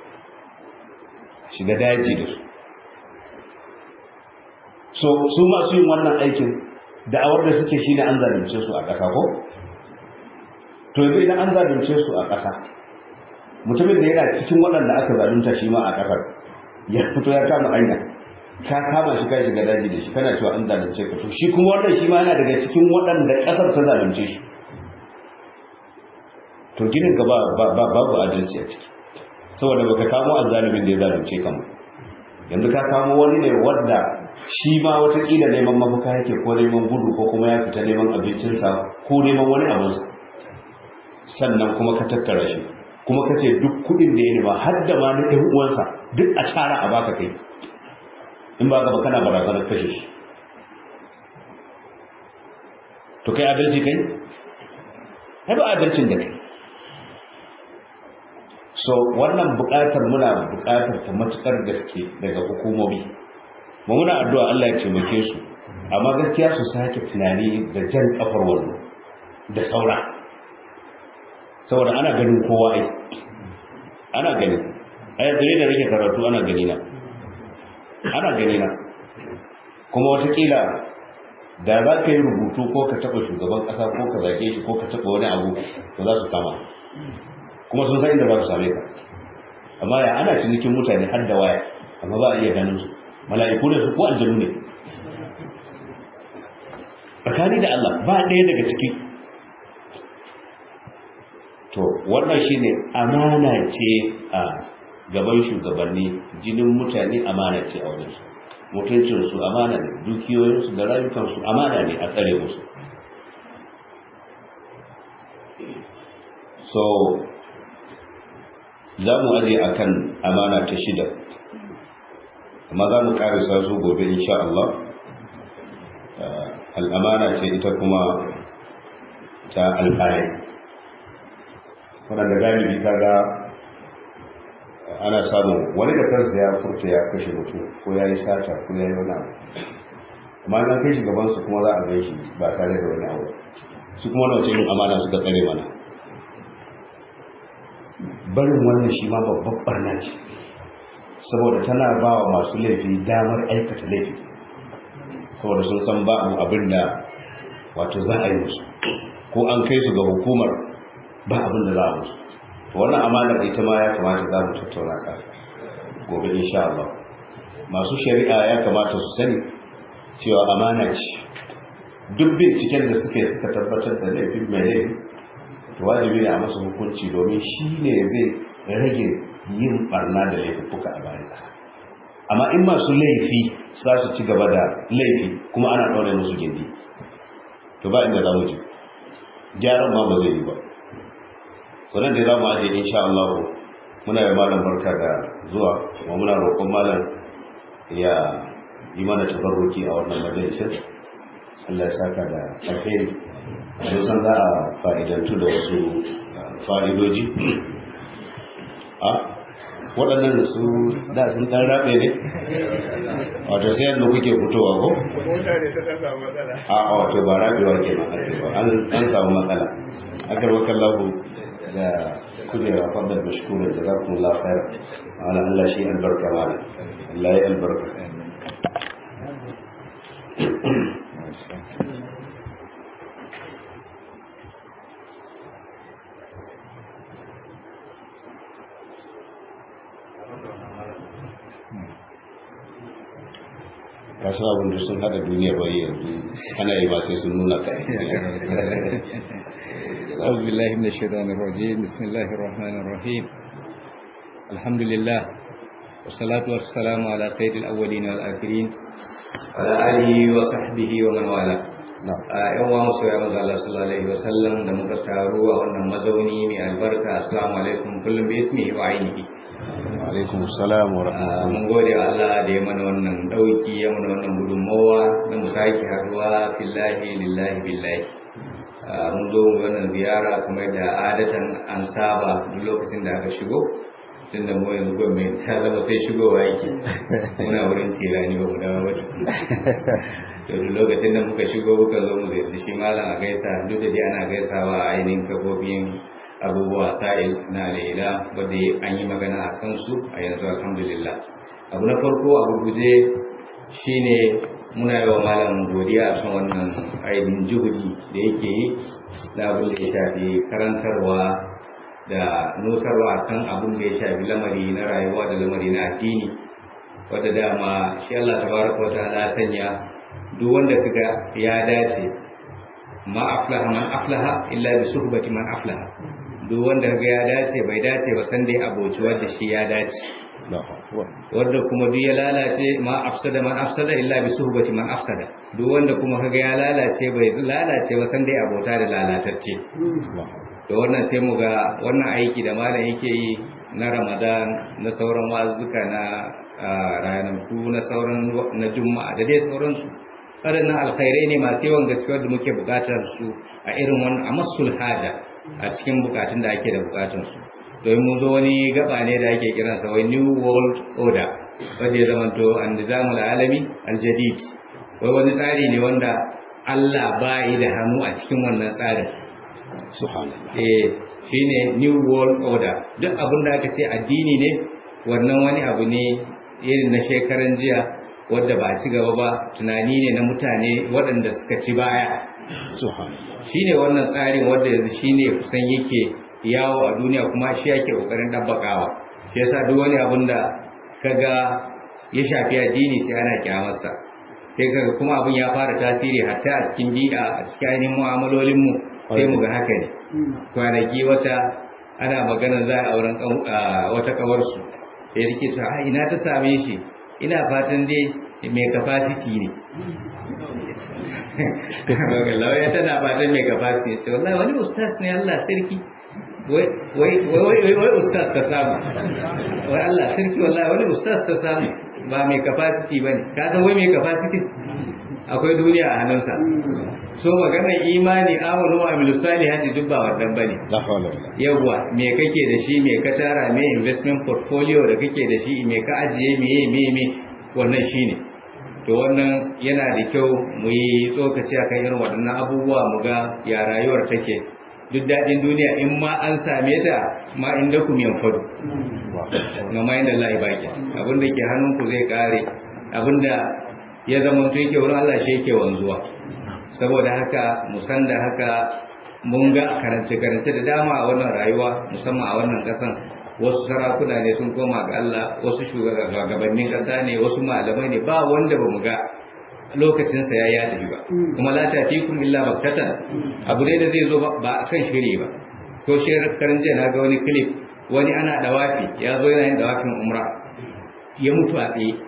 shiga daji da su. So su masu yin wannan aikin da'awar da suke shine an zalunce su a ƙasa ko? To yanzu idan an zalunce su a ƙasa, mutumin da yana cikin waɗanda aka zalunta shi ma a ƙasar ya fito ya kama hanya, ka kama shi kai shiga daji da shi kana cewa an zalunce ka, to shi kuma wannan shi ma yana daga cikin waɗanda ƙasar ta zalunce shi. To ginin ka babu adalci a ciki, saboda baka kamo azzalimin da ya zalunce ka mu. Yanzu ka kamo wani ne wanda shi ma watakila neman mafuka yake, ko neman gudu, ko kuma ya fita neman abincinsa, ko neman wani abinsa, sannan kuma ka tattara shi, kuma ka ce duk kuɗin da ya nema har da ma na ɗan uwansa duk a tara a baka kai, in ba ka ba kana barazanar kashe shi. To kai adalci kai? Ai ba adalcin da kai. So wannan buƙatar muna buƙatar ta matuƙar gaske daga hukumomi. Mu muna addu'a Allah ya taimake su, amma gaskiya su sake tunani da jan kafar wannan da saura. Saboda ana ganin kowa ai. Ana gani. Ai gare da nake karatu ana gani na. Ana gani na. Kuma watakila da za ka yi rubutu ko ka taɓa shugaban ƙasa ko ka zage shi ko ka taɓa wani abu, to za su kama. Kuma sun san inda ba su same ka. amma ya ana cinikin mutane har da waya amma ba a iya ganin su mala'iku ne su ko aljanu ne tsakani da Allah ba ɗaya daga ciki. To wannan shine amana ce a gaban shugabanni, jinin mutane amana ce a wajensu, mutuncinsu amana ne, dukiyoyinsu da rayukansu amana ne a tsare musu. So za mu aje akan amana ta 6, amma za mu karisa su gobe insha Allah. Al'amana ce ita kuma ta alfahari, wadanda galibi kaga ana samun wani da kansa ya furta ya kashe mutum ko ya yi sata ko ya yi wani abu, amma na kai shi gabansu kuma za a gan shi ba tare da wani abu. Su kuma na wace yin amana suka tsare mana. Barin wannan shi ma babban barna ce, saboda tana ba wa masu laifi damar aikata laifi, saboda sun san babu abin da wato za a yi musu, ko an kai su ga hukumar ba abin da za a musu. To wannan amanar ita ma ya kamata za mu tattauna ka gobe insha Allah. Masu shari'a ya kamata su sani cewa amana ce, duk binciken da suka tabbatar da laifin mai laifi, to wajibi ne a masa hukunci, domin shi ne zai rage yin barna da laifuka a bayan ƙasa. Amma in masu laifi za su ci gaba da laifi kuma ana ɗaure musu gindi, to ba inda za mu ji, gyaran ma ba zai yi ba. Sannan da za mu ajiye insha Allah. Muna yi malam barka da zuwa, kuma muna roƙon malam ya yi mana tabarruki a wannan majalisar. Allah ya saka da alheri. Mun san za a fa'idantu da wasu fa'idoji. Waɗannan su da sun ɗan raɓe ne? Wato sai yadda kuke fitowa ko? Wato ba raɓewa ke an samu matsala. Akar wakan lahu da kujera fadar mashkuran da za ku lafayar. Ala Allah shi albarka mana. Allah ya albarka. kasu abin da sun hada duniyar wai yanzu ana yi ba sai sun nuna ka. أعوذ بالله من الشيطان الرجيم. بسم الله الرحمن الرحيم. الحمد لله والصلاة والسلام على سيد الأولين والآخرين وعلى آله وصحبه ومن والاه. ‘Yan wa masu yawon Allah sallallahu Alaihi wasallam da muka taru a wannan mazauni mai albarka. Assalamu alaikum kullum bai ismi wa ainihi. Alaikum salam wa rahmatullahi. Mun gode wa Allah da ya mana wannan dauki, ya mana wannan gudunmawa da mu sake haduwa fillahi lillahi billahi. Mun zo wannan ziyara kuma da adatan an saba duk lokacin da aka shigo, tunda mu yanzu gwamnati ta zama sai shigowa yake, muna wurin tirani ba mu dawo ba. To duk lokacin da muka shigo muka zo mu zai shi malam a gaisa, duk da dai ana gaisawa a ainihin kafofin abubuwa sa'il na laila wadda an yi magana a kansu a yanzu alhamdulillah. Abu na farko a gurguje shine muna yi wa malam godiya a kan wannan ainihin juhudi da yake yi na abin da ya shafi karantarwa da nusarwa kan abin da ya shafi lamari na rayuwa da lamari na addini, wadda dama shi Allah tabaraka wa ta'ala sanya duk wanda kaga ya dace ma aflaha man aflaha illa bi suhbati man aflaha. Duk wanda ga ya dace bai dace ba san dai aboci wanda shi ya dace, wanda kuma duk ya lalace ma afsada man afsada illa bi suhbati man afsada. Duk wanda kuma kaga ya lalace bai lalace ba san dai abota da lalatacce. To wannan sai mu ga wannan aiki da malam yake yi na Ramadan, na sauran wazuka na ranaku, na sauran na Juma'a da dai sauransu, waɗannan alkhairai ne masu yawan gaske da muke buƙatar su a irin wannan a masul haja a cikin bukatun da ake da bukatun su. Domin mun zo wani gaba ne da ake kiransa wai new world order, wanda ya zamanto an-nizamul alami al-jadid. Wai wani tsari ne wanda Allah bai da hannu a cikin wannan tsarin. Subhanallah. Shine new world order. Duk abin da aka ce addini ne, wannan wani abu ne irin na shekaran jiya wadda ba ci gaba ba, tunani ne na mutane waɗanda suka ci baya. Shi ne wannan tsarin wadda yanzu shi ne kusan yake yawo a duniya kuma shi yake ƙoƙarin ɗabbakawa. shi yasa duk wani abun da kaga ya shafi addini sai ana kyamarsa, sai kaga kuma abun ya fara tasiri hatta a cikin bid'a, a cikin ainihin mu'amalolin mu sai mu ga haka ne. Kwanaki wata ana magana za a auren wata kawarsu, sai rike ta ina ta same shi, ina fatan dai mai capacity ne. Lauya tana fatan mai capacity ce, wallahi wani ustaz ne, Allah sarki wai ustaz ta samu, wai Allah sarki wallahi wani ustaz ta samu ba mai capacity bane. Ka san wai mai capacity akwai duniya a hannunsa. So maganar imani, amanu wa amilu salihati duk ba wannan bane. Yawwa, me kake da shi, me ka tara, me investment portfolio da kake da shi, me ka ajiye, me wannan shine. To wannan yana da kyau mu yi tsokaci akan irin waɗannan abubuwa, mu ga ya rayuwar take. Duk daɗin duniya in ma an same ta ma inda ku miyan fadu ga ma inda Allah ya baki. Abinda ke hannunku zai kare, abinda ya zama to yake wurin Allah shi yake wanzuwa. Saboda haka mu san da haka, mun ga karance da dama a wannan rayuwa, musamman a wannan kasan. Wasu sarakuna ne sun koma ga Allah, wasu shugabannin kasa ne, wasu malamai ne, ba wanda ba mu ga lokacinsa ya tafi ba. Kuma la tafikum illa baktatan, abu ne da zai zo ba a kan shiri ba. Ko shekaran jiya na ga wani clip, wani ana dawafi, ya zo yana yin dawafin umra, ya mutu a tsaye.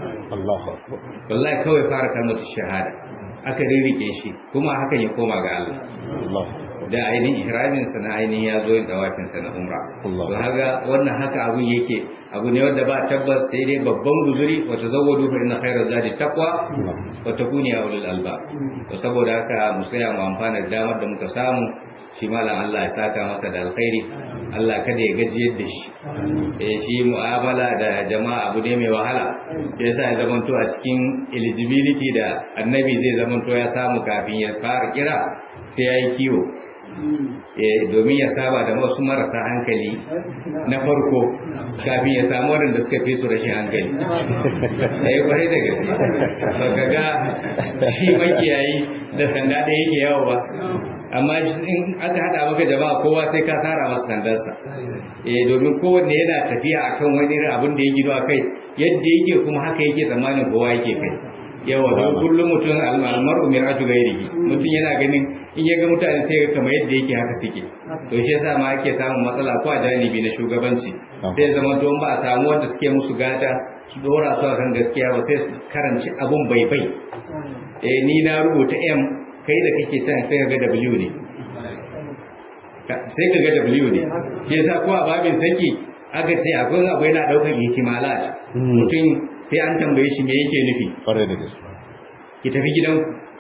Wallahi kawai fara kalmar shahada aka rirrike shi, kuma hakan ya koma ga Allah da ainihin ihraminsa na ainihin ya zo yin dawafinsa na umra. To haka wannan haka abun yake, abu ne wanda ba tabbas, sai dai babban guzuri, wa tazawwadu fa inna khayra zadi taqwa wa takuni ya ulul albab. To saboda haka mu tsaya mu amfana da damar da muka samu. Shi malam Allah ya saka masa da alkhairi, Allah kada ya gajiyar da shi. Shi mu'amala da jama'a abu ne mai wahala, sai yasa ya zamanto a cikin eligibility da annabi zai zamanto ya samu kafin ya fara kira, sai ya yi kiwo. Domin ya saba da wasu marasa hankali na farko kafin ya samu waɗanda suka fi su rashin hankali. Kwarai da gaske ba ka ga shi makiyayi da sanda ɗaya yake yawo ba, amma in aka haɗa maka jama'a kowa sai ka tara masa sandarsa. Domin kowanne yana tafiya akan wani irin abin da ya gido a kai, yadda yake kuma haka yake tsammanin kowa yake kai. Yawa don kullum mutum almar'u mir'atu ghairihi, mutum yana ganin in ya ga mutane sai ga kamar yadda yake haka suke. To shi yasa ma ake samun matsala ko a janibi na shugabanci, sai zama to ba a samu wanda suke musu gata su dora su akan gaskiya ba, sai su karanci abun bai. Ni na rubuta M, kai da kake can sai ka ga W ne, sai ka ga W ne. Shi yasa ko a babin saki aka ce akwai abu yana daukar ihtimalat, mutum sai an tambaye shi me yake nufi. Kwarai da gaske. Ki tafi gidanku.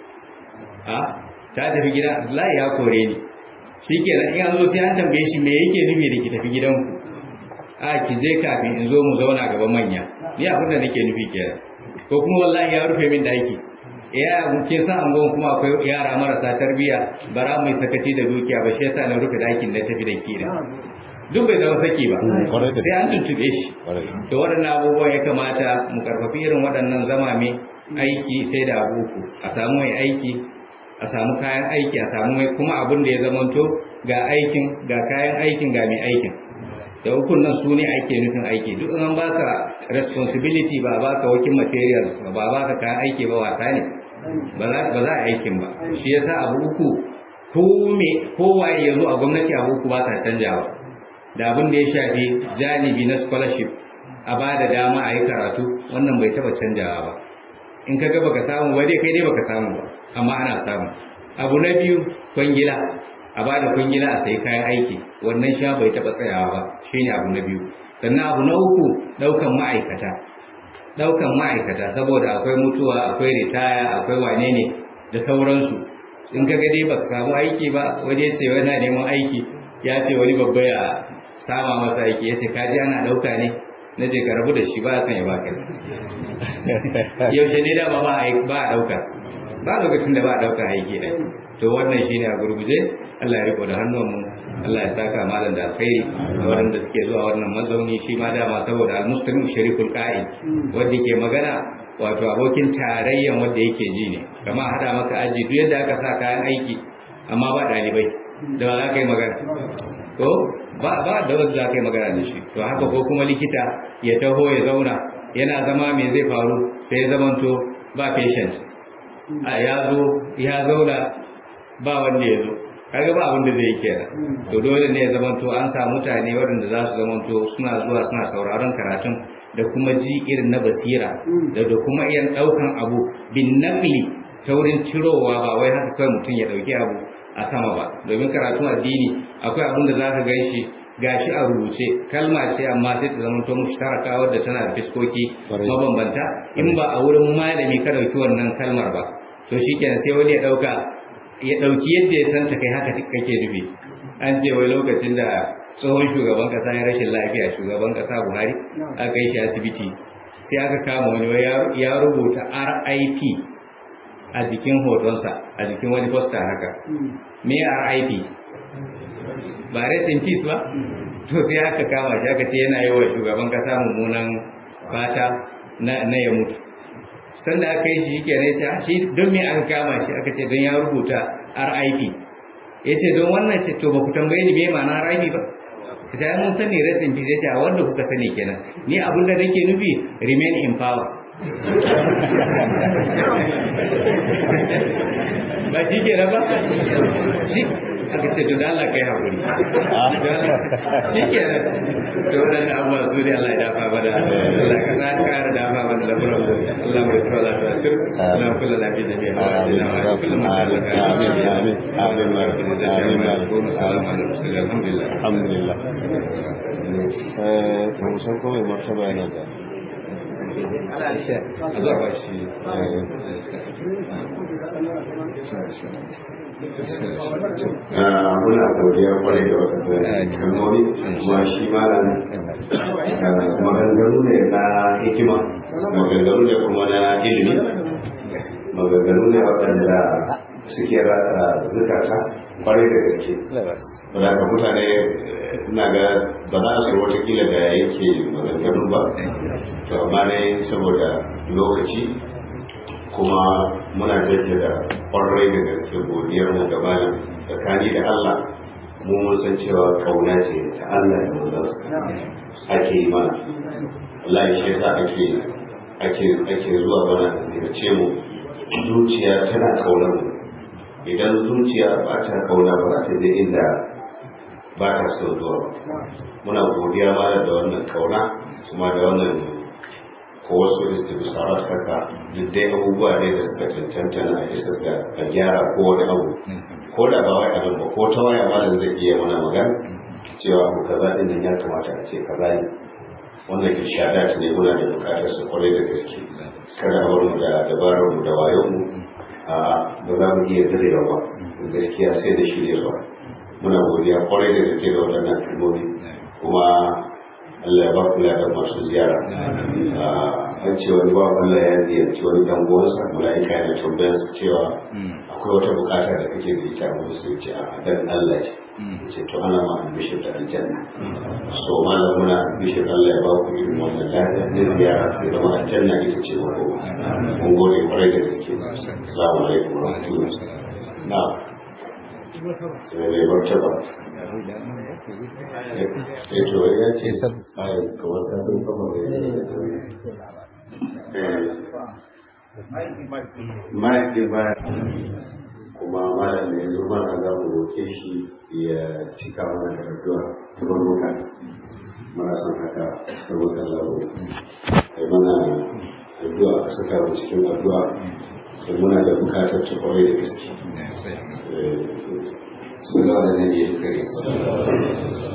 Ta tafi gida, Allah ya kore ni. Shikenan in an zo sai an tambaye shi me yake nufi da ki tafi gidanku. Ki je kafin in zo mu zauna gaban manya. Ni abin da nake nufi kenan. Ko kuma wallahi ya rufe min daki. Ke san an gon kuma akwai yara marasa tarbiya, bara mai sakaci da dukiya ba, shi yasa na rufe dakin da tafi da kira. Duk bai zama saki ba, sai an tuntube shi. To waɗannan abubuwan ya kamata mu karfafi irin waɗannan zamame. Aiki sai da abu uku, a samu mai aiki, a samu kayan aiki, a samu mai kuma abin da ya zamanto ga aikin, ga kayan aikin, ga mai aikin. Da ukun nan su ne ake nufin aiki. Duk an baka responsibility ba baka working materials ba baka kayan aiki ba, wasa ne, ba za a aikin ba. Shi yasa abu uku kowaye ya zo a gwamnati, abu uku ba sa canjawa. Da abin da ya shafi janibi na scholarship, a ba da dama a yi karatu, wannan bai taba canjawa ba. In ka ga baka samu ba dai kai dai baka samu ba, amma ana samu. Abu na biyu, kwangila, a ba da kwangila a sayi kayan aiki, wannan sha bai taba tsayawa ba, shine abu na biyu. Sannan abu na uku, daukan ma'aikata, saboda akwai mutuwa, akwai ritaya, akwai wane ne da sauransu. In ka ga dai baka samu aiki ba, waje ce wani neman aiki, ya ce wani babba ya sama masa aiki, ya ce kaji ana dauka ne, na je ka rabu da shi, ba a san ya baka. Yaushe ne da ba a dauka, ba lokacin da ba a dauka aiki ne. To wannan shi ne a gurguje. Allah ya riko da hannunmu, Allah ya saka malam da alkhairi da waɗanda suke zuwa wannan mazauni. Shi ma dama saboda al-muslim sharikul qa'id, wanda ke magana wato abokin tarayyan wanda yake ji ne. Kama hada maka aji duk yadda aka sa kayan aiki amma ba dalibai, da ba za ka yi magana. ko ba da wanda za ka yi magana da shi. To haka ko kuma likita ya taho ya zauna yana zama me zai faru sai ya zamanto ba patient ya zauna ba wanda ya zo, kaga ba abin da zai kenan. To dole ne ya zamanto an samu mutane waɗanda za su zamanto suna zuwa suna sauraron karatun da kuma ji irin na basira da kuma iya ɗaukan abu bin naqli ta wurin cirowa, ba wai haka kawai mutum ya ɗauki abu a sama ba. Domin karatun addini akwai abin da za ka gan shi gashi a rubuce kalma ce amma sai ta zama to mushtaraka wadda tana da fiskoki mabambanta. In ba a wurin malami ka ɗauki wannan kalmar ba to shikenan sai wani ya ɗauki yadda ya santa kai haka kake nufi. An ce wai lokacin da tsohon shugaban kasa ya rashin lafiya, shugaban kasa Buhari, aka yi shi asibiti sai aka kama wani ya rubuta RIP a jikin hotonsa, a jikin wani poster haka. Me RIP? Ba rest in peace ba? To sai aka kama shi aka ce yana yi wa shugaban kasa mummunan fata na ya mutu. Sanda aka yi shi kenan ta shi don me aka kama shi, aka ce don ya rubuta RIP. Ya ce don wannan ce to ba ku tambaye ni me ma'ana RIP ba? Sai mun sani rest in peace, ya ce a wanda kuka sani kenan. Ni abin da nake nufi remain in power. Ba shi ke ba shi aka ce to da Allah kai haƙuri shi ke nan to waɗanda abuwa su ne Allah ya dafa bada Allah ka sa ƙara dafa bada lamuran mu Allah mai tsoro Allah ta sir Allah kula lafi da biya Allah kula ma Allah ka amin amin amin ma rabbi da jami'a assalamu alaikum alhamdulillah alhamdulillah mu san ko mai martaba yana da muna godiya kwarai da wata kalmomi kuma shi malam maganganu ne na hikima, maganganu ne kuma na ilimi, maganganu ne waɗanda suke rasa zukata kwarai da gaske. Wadda ka mutane na ga ba za su watakila da yake maganganu ba, to amma ne saboda lokaci kuma muna jaddada kwarai da gaske godiyar mu ga malam tsakani da Allah. Mu mun san cewa kauna ce ta Allah da manzansa ake yi mana, wallahi shi yasa ake zuwa mana da ce mu zuciya tana kaunar mu. Idan zuciya ba ta kauna ba za ta je inda ba ta son zuwa. Muna godiya mana da wannan kauna kuma da wannan ko wasu istibsarat haka duk dai abubuwa ne da suka cancanta na isa ga a gyara ko wani abu, ko da ba wai abin ba ko ta waya malam zai iya mana magana cewa abu kaza din nan ya kamata a ce kaza ne. Wannan irshadat ne muna da bukatar su kwarai da gaske. Kada a bar mu da dabarar mu da wayon mu ba za mu iya darewa ba, gaskiya sai da shiryarwa. Muna godiya kwarai da gaske da waɗannan kalmomi kuma Allah ya ba kula da masu ziyara. An ce wani ba Allah ya ziyarci wani dan uwansa, mala'ika yana tambayar su cewa akwai wata bukata da kake da ita, mu sai ce a dan Allah ce to ana ma bishir da aljanna. So malam muna bishir Allah ya ba ku irin wannan lafiya ne ziyara sai da aljanna ita ce ko mun gode kwarai da gaske. Assalamu alaikum wa rahmatullahi. Na sai martaba to ya ce ai kamar ka san kamar mai ba kuma malam ne yanzu mana za mu roke shi ya cika mana da addu'a ta barka. Muna son haka saboda Allah ai mana addu'a a saka mu cikin addu'a sai muna da bukatar ta kwarai da gaske. Sallallahu alaihi wa sallam.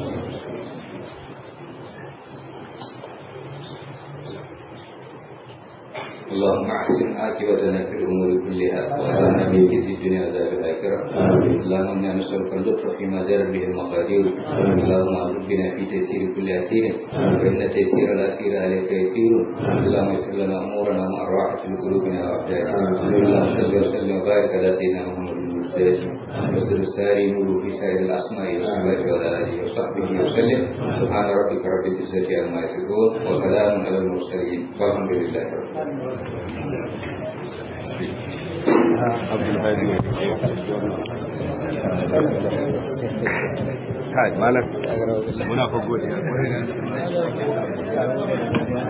اللهم احسن عاقبتنا في الامور كلها واجعلنا من خزي الدنيا وعذاب الاخره. اللهم انا نسالك اللطف فيما جرت به المقادير. اللهم اغفر بنا في تيسير كل عسير فان تيسير العسير عليك يسير. اللهم يسر لنا امورنا مع الراحه في قلوبنا وابداننا. اللهم صل وسلم وبارك على سيدنا محمد وسر الساري نور في سائر الاسماء والصفات وعلى اله وصحبه وسلم. سبحان ربك رب العزه عما يصفون وسلام على المرسلين والحمد لله رب العالمين. عبد الهادي kai malam muna fa godiya